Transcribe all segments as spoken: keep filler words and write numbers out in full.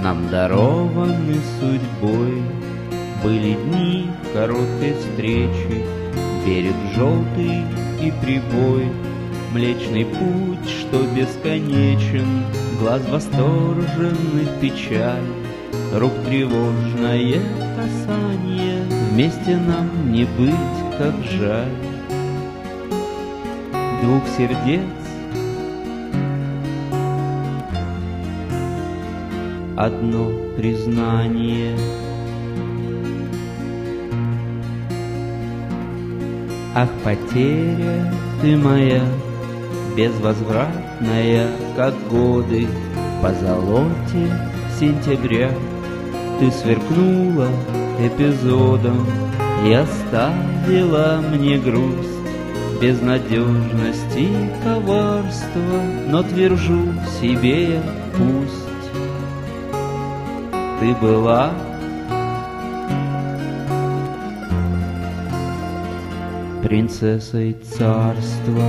Нам дарованы судьбой были дни короткой встречи, берег желтый и прибой, Млечный путь, что бесконечен, глаз восторженных печаль, рук тревожное касание, вместе нам не быть, как жаль. Двух сердец одно признание. Ах, потеря ты моя, безвозвратная, как годы по золоте сентября. Ты сверкнула эпизодом и оставила мне грусть, безнадежность и коварство, но твержу себе я, пусть. Ты была принцессой царства.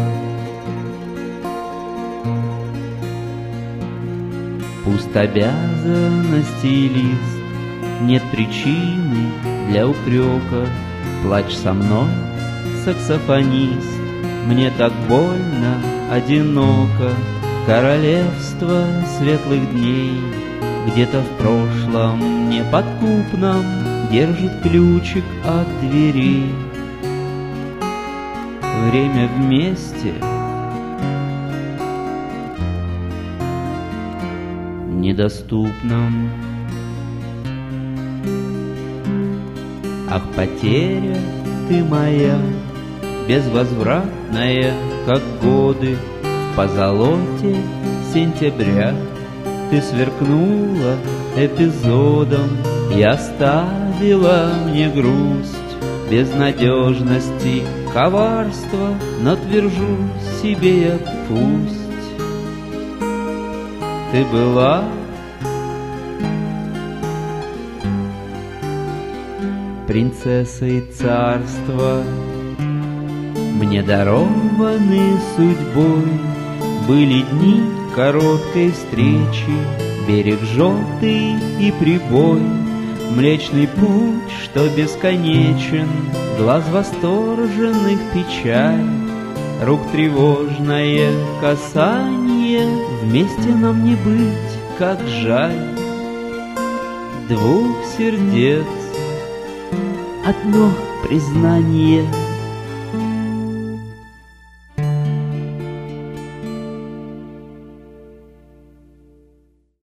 Пуст обязанностей лист, нет причины для упрека. Плачь со мной, саксофонист, мне так больно, одиноко. Королевство светлых дней где-то в прошлом неподкупном держит ключик от дверей. Время вместе недоступном. Ах, потеря ты моя, безвозвратная, как годы в позолоте сентября. Ты сверкнула эпизодом и оставила мне грусть, безнадежности, коварства, но твержу себе я, пусть. Ты была принцессой царства. Мне дарованы судьбой были дни короткой встречи, берег желтый и прибой, Млечный путь, что бесконечен, глаз восторженных печаль, рук тревожное касание, вместе нам не быть, как жаль. Двух сердец одно признание.